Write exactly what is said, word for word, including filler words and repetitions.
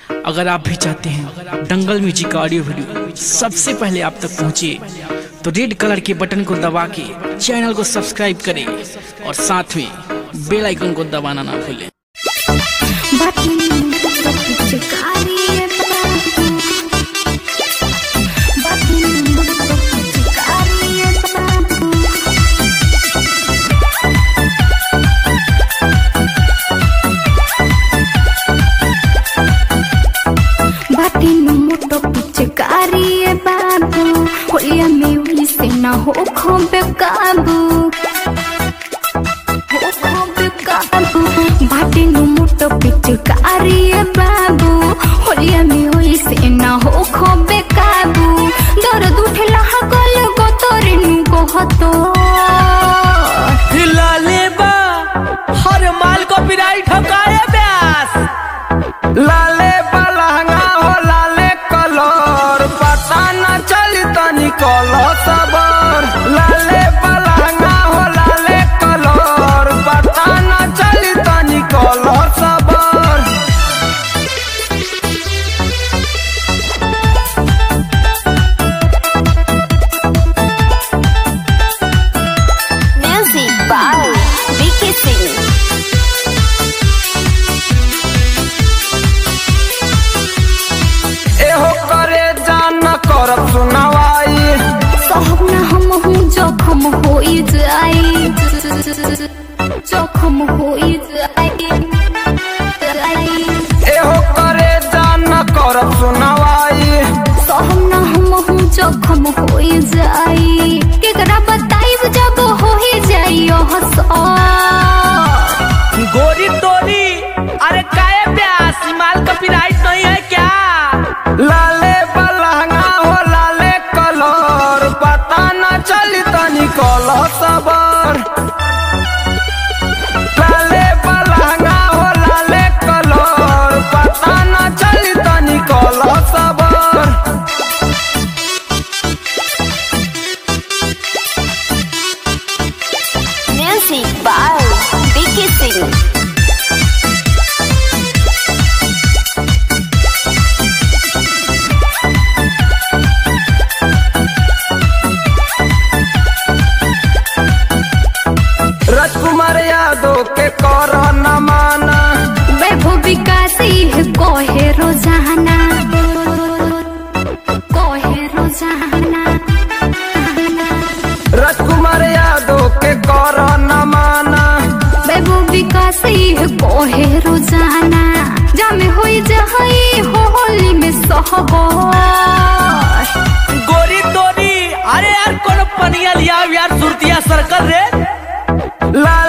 अगर आप भी चाहते हैं दंगल म्यूजिक का ऑडियो वीडियो सबसे पहले आप तक पहुंचे तो रेड कलर के बटन को दबा के चैनल को सब्सक्राइब करें और साथ में बेल आइकन को दबाना ना भूलें। हो खोबे काबू हो खोबे काबू बाटे नु मोटो पिचकारी बाबू होलिया में होई से ना हो खोबे काबू दर्द उठला हकल गोतरे नु कहतो लाले बा हर माल को पिराई ठकाए ब्यास लाले बा लहंगा हो लाले कलर पता न चली तनी कलो सबर लाले पलंगा हो लाले कलर पता न चली तनी कलो सबर। म्यूजिक बाय बीके सिंह। एहो करे जान करब सुनवाई सहब ना हम हूँ जोखम होई जाई जोखम होई जाई एहो करे जान करब सुनवाई सहब ना हम हूँ जोखम होई जाई केकरा बताइब जब होई जाई ओह गोरी तोरी अरे काहे प्यास माल का पिराइट नहीं है क्या लाले पलंगा हो लाले कलर पता न चली तनी कलो सबर लाले पलंगा हो लाले कलर पता न चली तनी कलो सबर। म्यूजिक बाय बीके सिंह। राजकुमार यादव के कर न माना वैभव विकास ही कोहे रोजाना कोहे रोजाना राजकुमार यादव के कर न माना वैभव विकास ही कोहे रोजाना जमे होई जहई होली में सहबर गोरी तोरी अरे यार कौन पनिया लिया यार सुरतिया सर्कल रे ला